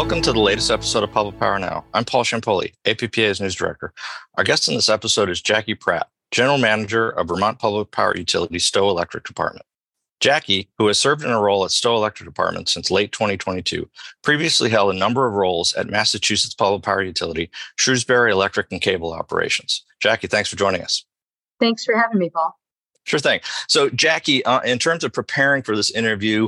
Welcome to the latest episode of Public Power Now. I'm Paul Ciampoli, APPA's news director. Our guest in this episode is Jackie Pratt, General Manager of Vermont Public Power Utility Stowe Electric Department. Jackie, who has served in a role at Stowe Electric Department since late 2022, previously held a number of roles at Massachusetts Public Power Utility, Shrewsbury Electric and Cable Operations. Jackie, thanks for joining us. Thanks for having me, Paul. Sure thing. So, Jackie, in terms of preparing for this interview,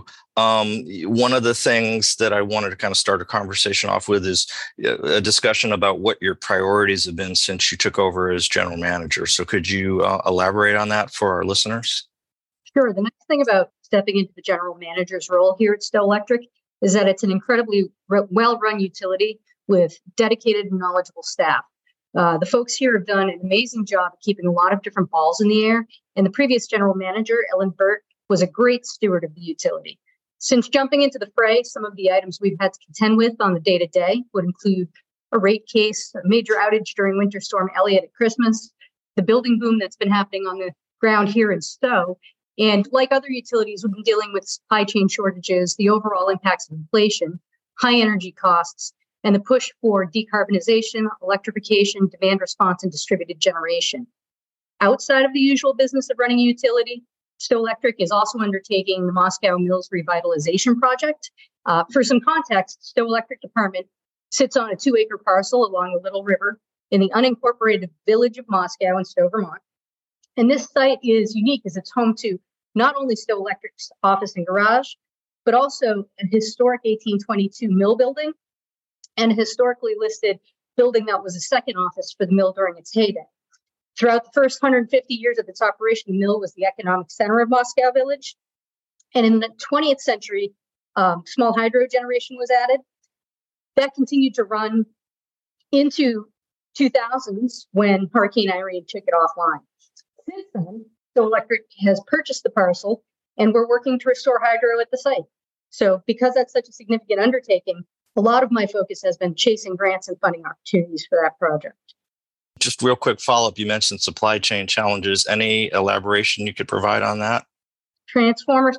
one of the things that I wanted to kind of start a conversation off with is a discussion about what your priorities have been since you took over as general manager. So could you elaborate on that for our listeners? Sure. The nice thing about stepping into the general manager's role here at Stowe Electric is that it's an incredibly well-run utility with dedicated and knowledgeable staff. The folks here have done an amazing job of keeping a lot of different balls in the air, and the previous general manager, Ellen Burt, was a great steward of the utility. Since jumping into the fray, some of the items we've had to contend with on the day-to-day would include a rate case, a major outage during Winter Storm Elliott at Christmas, the building boom that's been happening on the ground here in Stowe, and like other utilities, we've been dealing with supply chain shortages, the overall impacts of inflation, high energy costs, and the push for decarbonization, electrification, demand response, and distributed generation. Outside of the usual business of running a utility, Stowe Electric is also undertaking the Moscow Mills Revitalization Project. For some context, Stowe Electric Department sits on a 2-acre parcel along the Little River in the unincorporated village of Moscow in Stowe, Vermont. And this site is unique as it's home to not only Stowe Electric's office and garage, but also a historic 1822 mill building and a historically listed building that was a second office for the mill during its heyday. Throughout the first 150 years of its operation, the mill was the economic center of Moscow Village. And in the 20th century, small hydro generation was added. That continued to run into 2000s when Hurricane Irene took it offline. Since then, Stowe Electric has purchased the parcel, and we're working to restore hydro at the site. So because that's such a significant undertaking, a lot of my focus has been chasing grants and funding opportunities for that project. Just real quick follow-up, you mentioned supply chain challenges. Any elaboration you could provide on that? Transformers.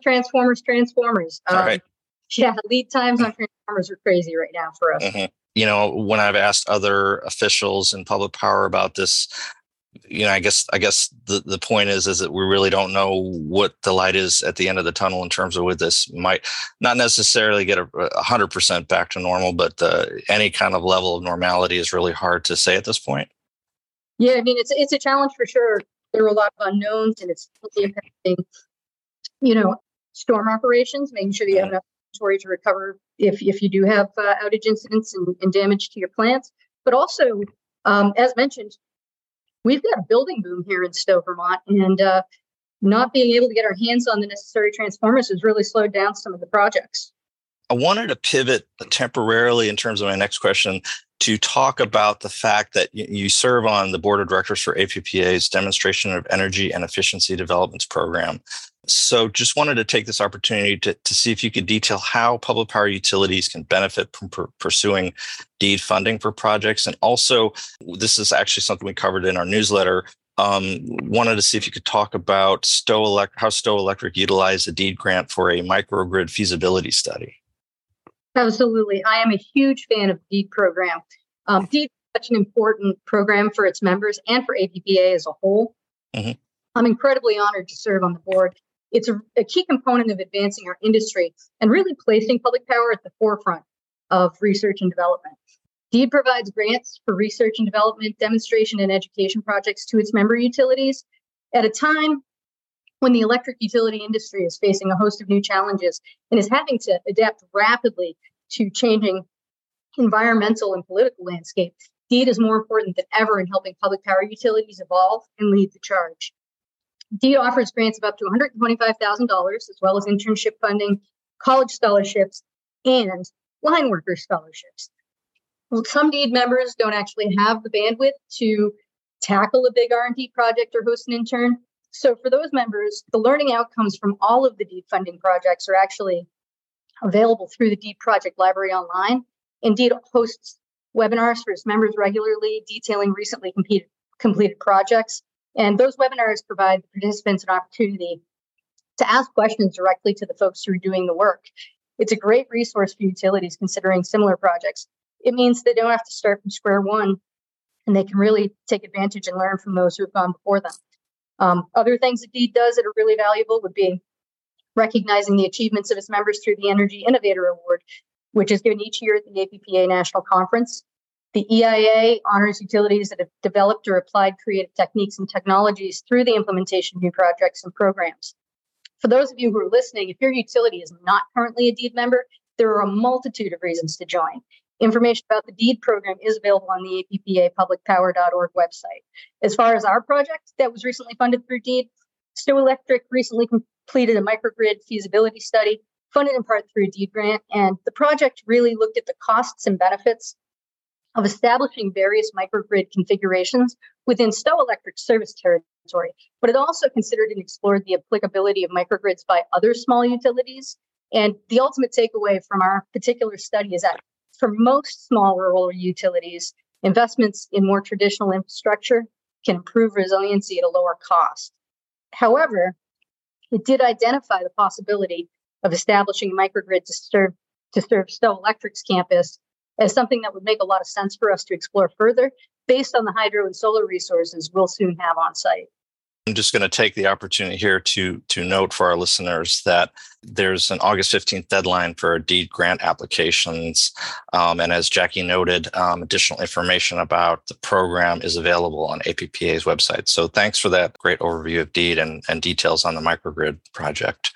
All right. Yeah, lead times on transformers are crazy right now for us. Mm-hmm. You know, when I've asked other officials in public power about this, you know, I guess the point is that we really don't know what the light is at the end of the tunnel in terms of with this. Might not necessarily get 100% back to normal, but any kind of level of normality is really hard to say at this point. Yeah, I mean, it's a challenge for sure. There are a lot of unknowns, and it's impacting, storm operations, making sure that you have enough inventory to recover if you do have outage incidents and damage to your plants. But also, as mentioned, we've got a building boom here in Stowe, Vermont, and not being able to get our hands on the necessary transformers has really slowed down some of the projects. I wanted to pivot temporarily in terms of my next question to talk about the fact that you serve on the board of directors for APPA's Demonstration of Energy and Efficiency Developments program. So just wanted to take this opportunity to see if you could detail how public power utilities can benefit from pursuing DEED funding for projects. And also, this is actually something we covered in our newsletter. Wanted to see if you could talk about how Stowe Electric utilized a DEED grant for a microgrid feasibility study. Absolutely. I am a huge fan of the DEED program. DEED is such an important program for its members and for APPA as a whole. Mm-hmm. I'm incredibly honored to serve on the board. It's a key component of advancing our industry and really placing public power at the forefront of research and development. DEED provides grants for research and development, demonstration, and education projects to its member utilities at a time when the electric utility industry is facing a host of new challenges and is having to adapt rapidly to changing environmental and political landscape. DEED is more important than ever in helping public power utilities evolve and lead the charge. DEED offers grants of up to $125,000, as well as internship funding, college scholarships, and line worker scholarships. Well, some DEED members don't actually have the bandwidth to tackle a big R&D project or host an intern. So for those members, the learning outcomes from all of the DEED funding projects are actually available through the DEED Project Library online. And DEED hosts webinars for its members regularly, detailing recently completed projects. And those webinars provide participants an opportunity to ask questions directly to the folks who are doing the work. It's a great resource for utilities considering similar projects. It means they don't have to start from square one, and they can really take advantage and learn from those who have gone before them. Other things that DEED does that are really valuable would be recognizing the achievements of its members through the Energy Innovator Award, which is given each year at the APPA National Conference. The EIA honors utilities that have developed or applied creative techniques and technologies through the implementation of new projects and programs. For those of you who are listening, if your utility is not currently a DEED member, there are a multitude of reasons to join. Information about the DEED program is available on the APPApublicpower.org website. As far as our project that was recently funded through DEED, Stowe Electric recently completed a microgrid feasibility study funded in part through a DEED grant, and the project really looked at the costs and benefits of establishing various microgrid configurations within Stowe Electric's service territory, but it also considered and explored the applicability of microgrids by other small utilities. And the ultimate takeaway from our particular study is that for most small rural utilities, investments in more traditional infrastructure can improve resiliency at a lower cost. However, it did identify the possibility of establishing a microgrid to serve Stowe Electric's campus as something that would make a lot of sense for us to explore further based on the hydro and solar resources we'll soon have on site. I'm just going to take the opportunity here to note for our listeners that there's an August 15th deadline for DEED grant applications. And as Jackie noted, additional information about the program is available on APPA's website. So thanks for that great overview of DEED and details on the microgrid project.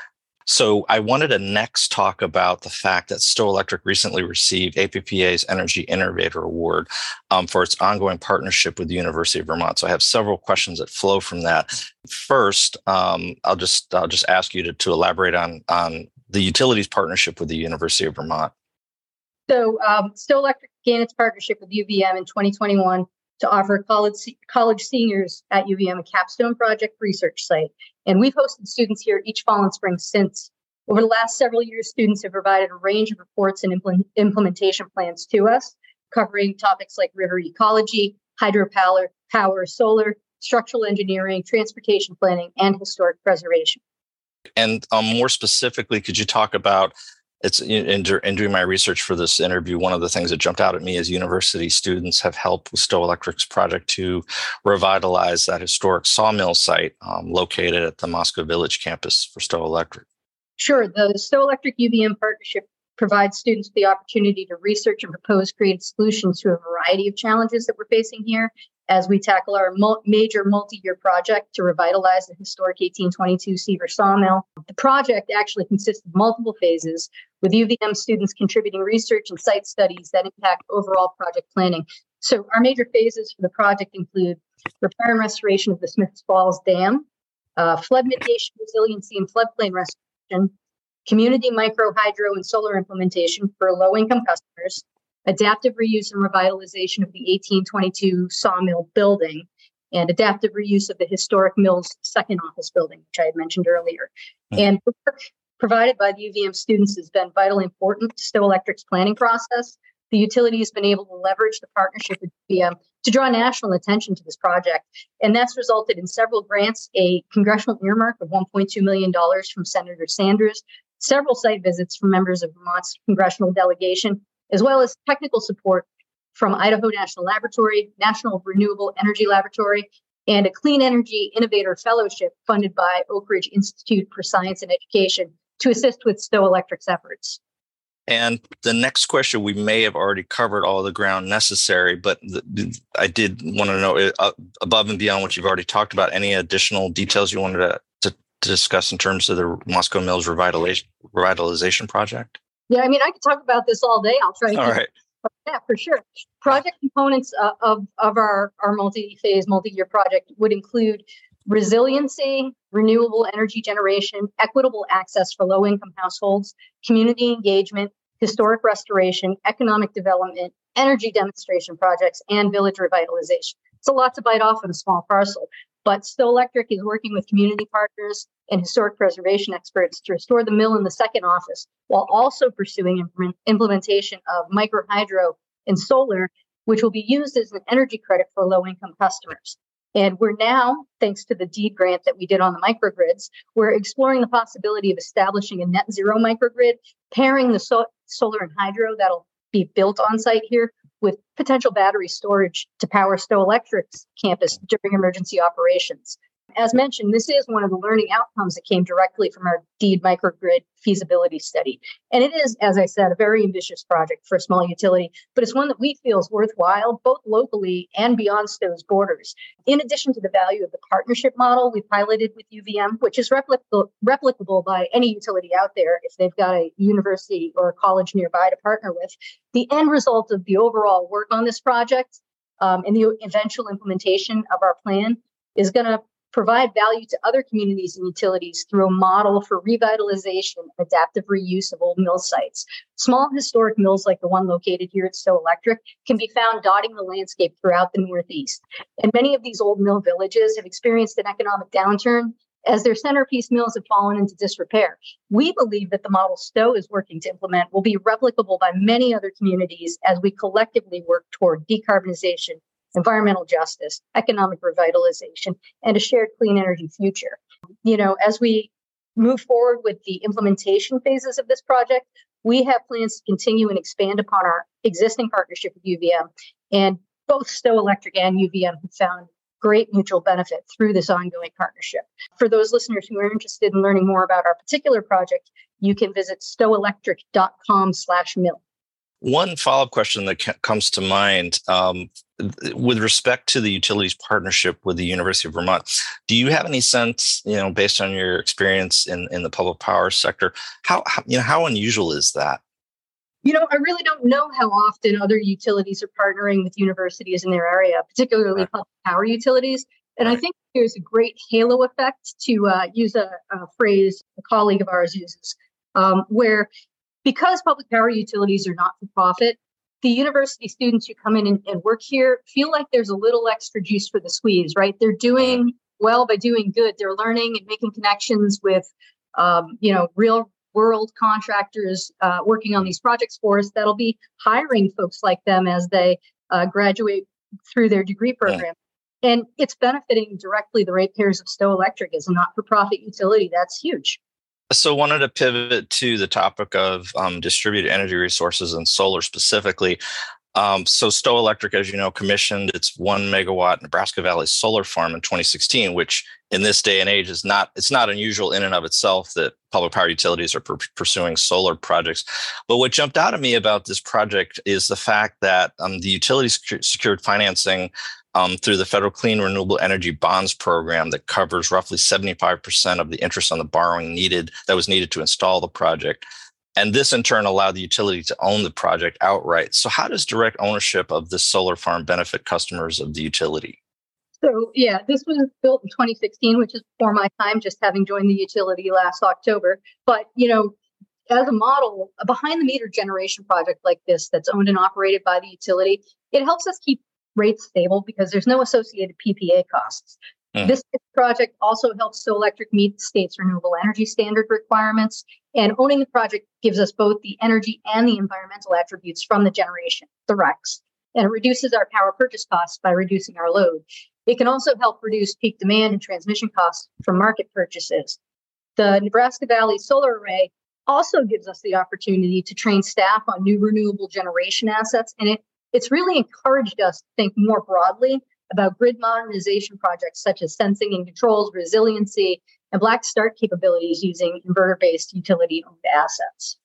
So I wanted to next talk about the fact that Stowe Electric recently received APPA's Energy Innovator Award for its ongoing partnership with the University of Vermont. So I have several questions that flow from that. First, I'll just ask you to elaborate on the utilities partnership with the University of Vermont. So Stowe Electric began its partnership with UVM in 2021 to offer college seniors at UVM a capstone project research site. And we've hosted students here each fall and spring since. Over the last several years, students have provided a range of reports and implementation plans to us, covering topics like river ecology, hydropower, solar, structural engineering, transportation planning, and historic preservation. And more specifically, could you talk about, in doing my research for this interview, one of the things that jumped out at me is university students have helped with Stowe Electric's project to revitalize that historic sawmill site located at the Moscow Village campus for Stowe Electric. Sure. The Stowe Electric UVM partnership provides students the opportunity to research and propose creative solutions to a variety of challenges that we're facing here as we tackle our major multi-year project to revitalize the historic 1822 Seaver sawmill. The project actually consists of multiple phases, with UVM students contributing research and site studies that impact overall project planning. So our major phases for the project include repair and restoration of the Smiths Falls Dam, flood mitigation, resiliency, and floodplain restoration, community micro, hydro, and solar implementation for low-income customers, adaptive reuse and revitalization of the 1822 sawmill building, and adaptive reuse of the historic mill's second office building, which I had mentioned earlier. Mm-hmm. And the work provided by the UVM students has been vitally important to Stowe Electric's planning process. The utility has been able to leverage the partnership with UVM to draw national attention to this project. And that's resulted in several grants, a congressional earmark of $1.2 million from Senator Sanders, several site visits from members of Vermont's congressional delegation, as well as technical support from Idaho National Laboratory, National Renewable Energy Laboratory, and a Clean Energy Innovator Fellowship funded by Oak Ridge Institute for Science and Education to assist with Stowe Electric's efforts. And the next question, we may have already covered all the ground necessary, but I did want to know, above and beyond what you've already talked about, any additional details you wanted to discuss in terms of the Moscow Mills revitalization project? Yeah, I mean, I could talk about this all day. I'll try to. All right. Yeah, for sure. Project components of our multi-phase, multi-year project would include resiliency, renewable energy generation, equitable access for low-income households, community engagement, historic restoration, economic development, energy demonstration projects, and village revitalization. It's a lot to bite off in a small parcel, but Stowe Electric is working with community partners and historic preservation experts to restore the mill in the second office, while also pursuing implementation of microhydro and solar, which will be used as an energy credit for low-income customers. And we're now, thanks to the DEED grant that we did on the microgrids, we're exploring the possibility of establishing a net zero microgrid, pairing the solar and hydro that'll be built on site here with potential battery storage to power Stowe Electric's campus during emergency operations. As mentioned, this is one of the learning outcomes that came directly from our DEED microgrid feasibility study. And it is, as I said, a very ambitious project for a small utility, but it's one that we feel is worthwhile, both locally and beyond Stowe's borders. In addition to the value of the partnership model we piloted with UVM, which is replicable by any utility out there if they've got a university or a college nearby to partner with, the end result of the overall work on this project and the eventual implementation of our plan is going to provide value to other communities and utilities through a model for revitalization and adaptive reuse of old mill sites. Small historic mills like the one located here at Stowe Electric can be found dotting the landscape throughout the Northeast. And many of these old mill villages have experienced an economic downturn as their centerpiece mills have fallen into disrepair. We believe that the model Stowe is working to implement will be replicable by many other communities as we collectively work toward decarbonization, environmental justice, economic revitalization, and a shared clean energy future. As we move forward with the implementation phases of this project, we have plans to continue and expand upon our existing partnership with UVM. And both Stowe Electric and UVM have found great mutual benefit through this ongoing partnership. For those listeners who are interested in learning more about our particular project, you can visit stoweelectric.com/mill. One follow-up question that comes to mind with respect to the utilities partnership with the University of Vermont, do you have any sense, based on your experience in the public power sector, how unusual is that? I really don't know how often other utilities are partnering with universities in their area, particularly public power utilities. And I think there's a great halo effect, to use a phrase a colleague of ours uses, where because public power utilities are not for profit, the university students who come in and work here feel like there's a little extra juice for the squeeze, right? They're doing well by doing good. They're learning and making connections with, real world contractors working on these projects for us that'll be hiring folks like them as they graduate through their degree program. And it's benefiting directly the ratepayers of Stowe Electric as a not-for-profit utility. That's huge. So wanted to pivot to the topic of distributed energy resources and solar specifically. So Stowe Electric, as you know, commissioned its 1 megawatt Nebraska Valley solar farm in 2016, which in this day and age it's not unusual in and of itself that public power utilities are pursuing solar projects. But what jumped out at me about this project is the fact that the utility secured financing through the Federal Clean Renewable Energy Bonds program that covers roughly 75% of the interest on the borrowing that was needed to install the project. And this in turn allowed the utility to own the project outright. So how does direct ownership of this solar farm benefit customers of the utility? So this was built in 2016, which is before my time, just having joined the utility last October. But, as a model, a behind the meter generation project like this that's owned and operated by the utility, it helps us keep rates stable because there's no associated PPA costs. This project also helps Stowe Electric meet the state's renewable energy standard requirements. And owning the project gives us both the energy and the environmental attributes from the generation, the RECs. And it reduces our power purchase costs by reducing our load. It can also help reduce peak demand and transmission costs from market purchases. The Nebraska Valley Solar Array also gives us the opportunity to train staff on new renewable generation assets. And it's really encouraged us to think more broadly about grid modernization projects such as sensing and controls, resiliency, and black start capabilities using inverter-based utility-owned assets.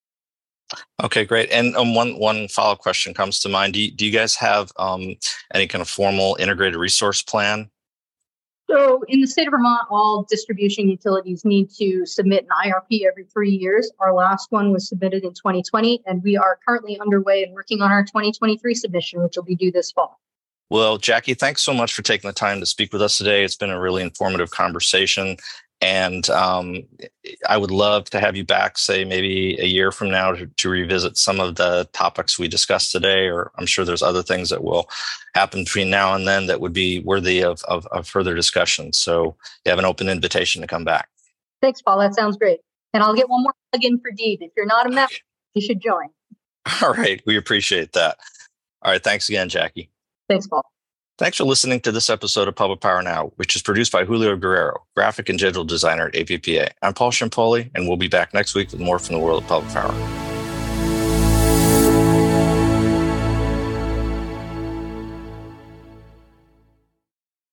Okay, great. And one follow-up question comes to mind. Do you guys have any kind of formal integrated resource plan? So in the state of Vermont, all distribution utilities need to submit an IRP every 3 years. Our last one was submitted in 2020, and we are currently underway and working on our 2023 submission, which will be due this fall. Well, Jackie, thanks so much for taking the time to speak with us today. It's been a really informative conversation. And I would love to have you back, say, maybe a year from now to revisit some of the topics we discussed today, or I'm sure there's other things that will happen between now and then that would be worthy of further discussion. So you have an open invitation to come back. Thanks, Paul. That sounds great. And I'll get one more plug in for DEED. If you're not a member, you should join. All right. We appreciate that. All right. Thanks again, Jackie. Thanks, Paul. Thanks for listening to this episode of Public Power Now, which is produced by Julio Guerrero, graphic and digital designer at APPA. I'm Paul Shimpoli, and we'll be back next week with more from the world of public power.